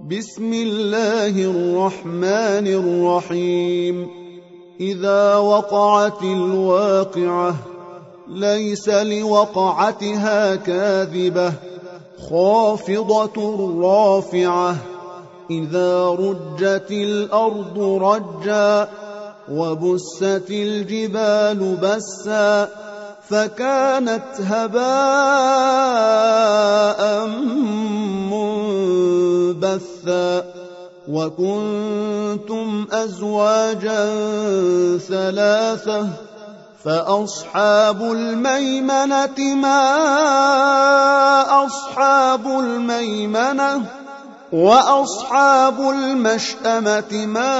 بسم الله الرحمن الرحيم. إذا وقعت الواقعة ليس لوقعتها كاذبة خافضة رافعة. إذا رجت الأرض رجا وبست الجبال بسا فكانت هباء منبثا وكنتم أزواجا ثلاثة فأصحاب الميمنة ما أصحاب الميمنة وأصحاب المشأمة ما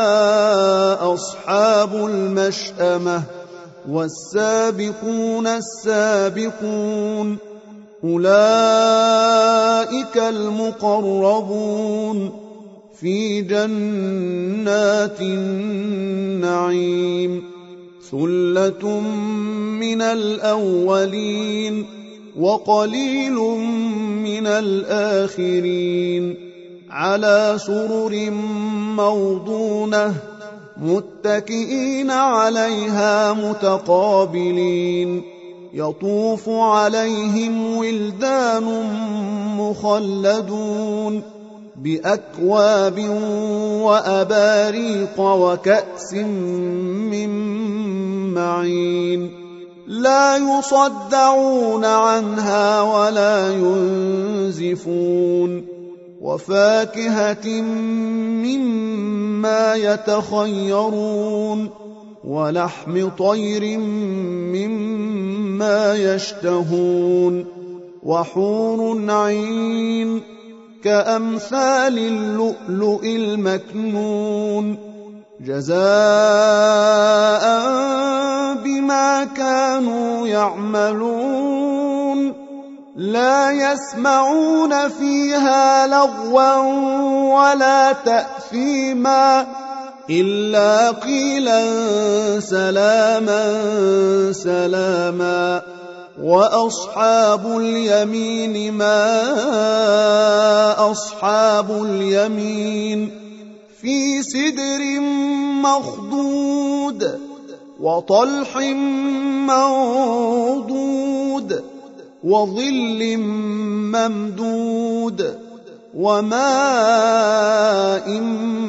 أصحاب المشأمة والسابقون السابقون أولئك المقربون في جنات النعيم. ثلة من الأولين وقليل من الآخرين على سرر موضونة متكئين عليها متقابلين يطوف عليهم ولدان مخلدون بأكواب وأباريق وكأس من معين لا يصدعون عنها ولا ينزفون وفاكهة مما يتخيرون ولحم طير مما يشتهون وحور عين كأمثال اللؤلؤ المكنون جزاء بما كانوا يعملون لا يسمعون فيها لغوا ولا تأثيما إلا قيلا سلاما سلاما. وأصحاب اليمين ما أصحاب اليمين في سدر مخضود وطلح منضود وظل ممدود وماء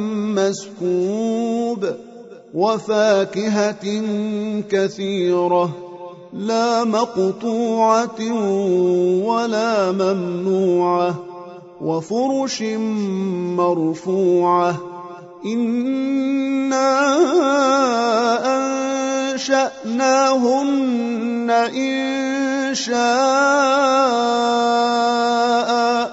مسكوب وفاكهة كثيرة لا مقطوعة ولا ممنوعة وفرش مرفوعة إنا أنشأناهن إنشاء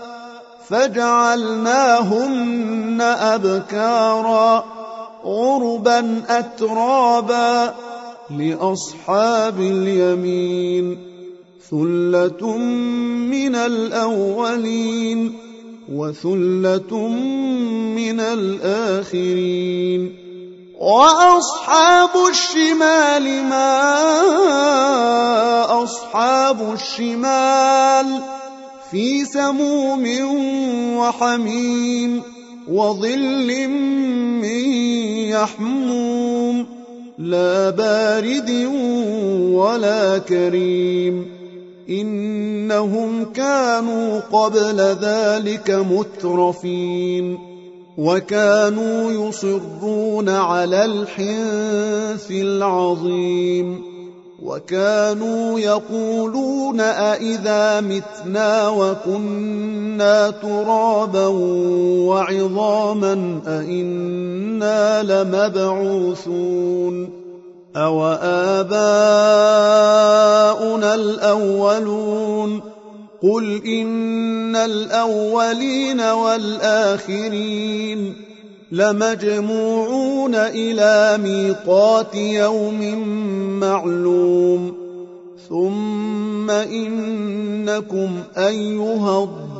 فجعلناهن أبكارا عربا أترابا لأصحاب اليمين ثلة من الأولين وثلة من الآخرين. وأصحاب الشمال ما أصحاب الشمال في سموم وحميم وظل من يحموم لا بارد ولا كريم إنهم كانوا قبل ذلك مترفين وكانوا يصرون على الحنث العظيم وكانوا يقولون أئذا متنا وكنا ترابا وعظاما أئنا لمبعوثون أو آباؤنا الأولون قل إن الأولين والآخرين لمجموعون إلى ميقات يوم معلوم ثم إنكم أيها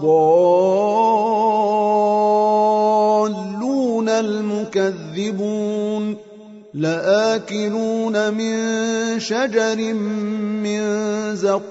الضالون المكذبون لآكلون من شجر من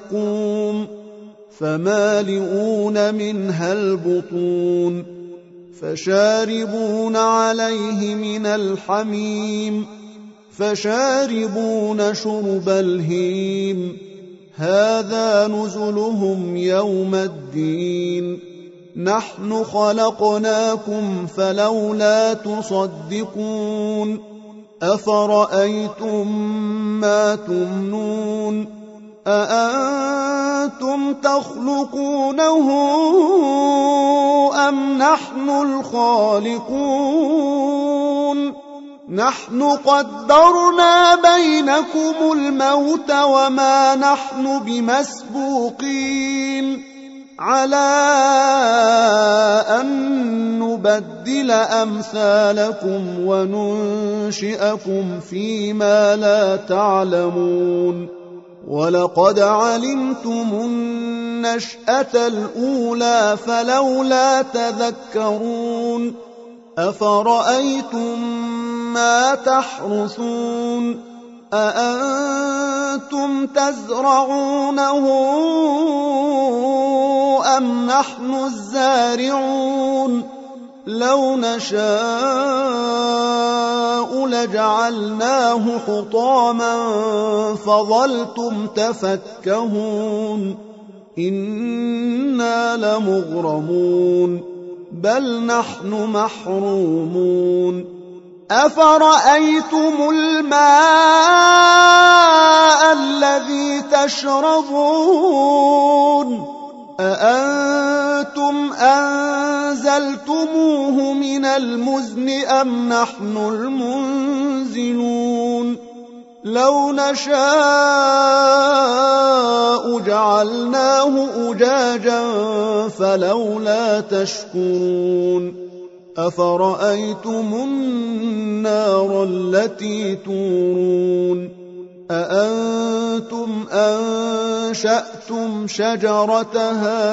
زقوم فمالئون منها البطون فشاربون عليه من الحميم فشاربون شرب الهيم هذا نزلهم يوم الدين نحن خلقناكم فلولا تصدقون أفرأيتم ما تمنون أأنتم تخلقونه أم نحن الخالقون نحن قدرنا بينكم الموت وما نحن بمسبوقين على أن نبدل أمثالكم وننشئكم فيما لا تعلمون ولقد علمتم النشأة الأولى فلولا تذكرون أفرأيتم ما تحرثون أأنتم تزرعونه أم نحن الزارعون لو نشاء لجعلناه حطاما فظلتم تفكهون إنا لمغرمون بل نحن محرومون أفرأيتم الماء الذي تشربون أأنتم أنزلتموه من المزن أم نحن المنزلون لو نشاء جعلناه أجاجا فلولا تشكرون أفرأيتم النار التي تورون أأنتم أنشأتم شجرتها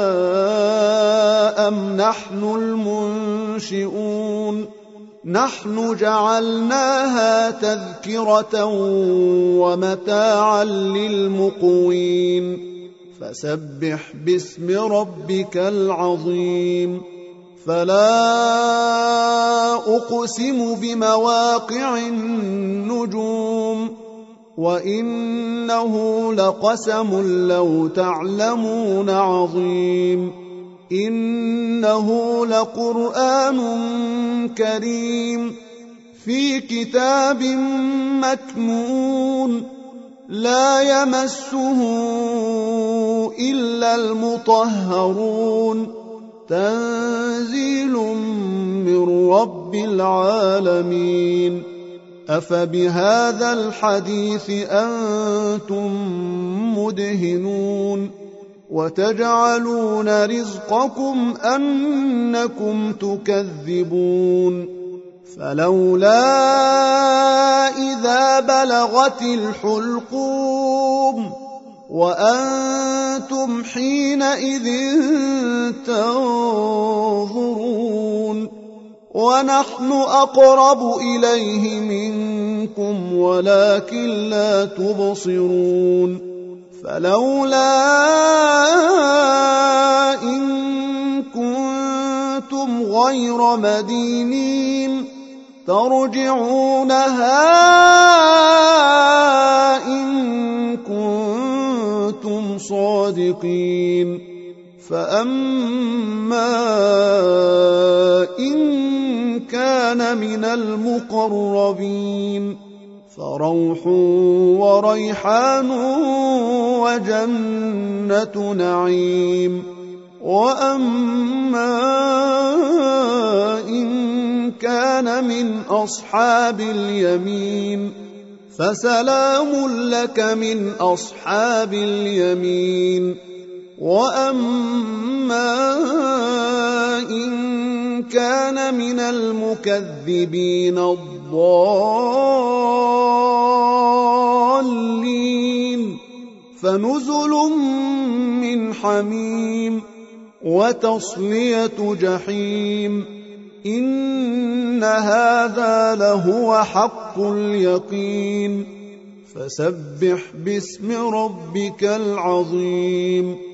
أم نحن المنشئون نحن جعلناها تذكرة ومتاعا للمقوين فسبح باسم ربك العظيم فلا أقسم بمواقع النجوم وإنه لقسم لو تعلمون عظيم إنه لقرآن كريم في كتاب مكنون لا يمسه إلا المطهرون تنزيل من رب العالمين أفبهذا الحديث أنتم مدهنون وتجعلون رزقكم أنكم تكذبون فلولا إذا بلغت الحلقوم وأنتم حينئذ تنظرون ونحن أقرب إليه منكم ولكن لا تبصرون فلولا إن كنتم غير مدينين ترجعونها إن كنتم صادقين فأما إن كان من المقربين فروح وريحان وجنة نعيم وأما إن كان من أصحاب اليمين فسلام لك من أصحاب اليمين وأما إن كان من المكذبين الضالين فنزل من حميم وتصلية جحيم إن هذا لهو حق اليقين فسبح باسم ربك العظيم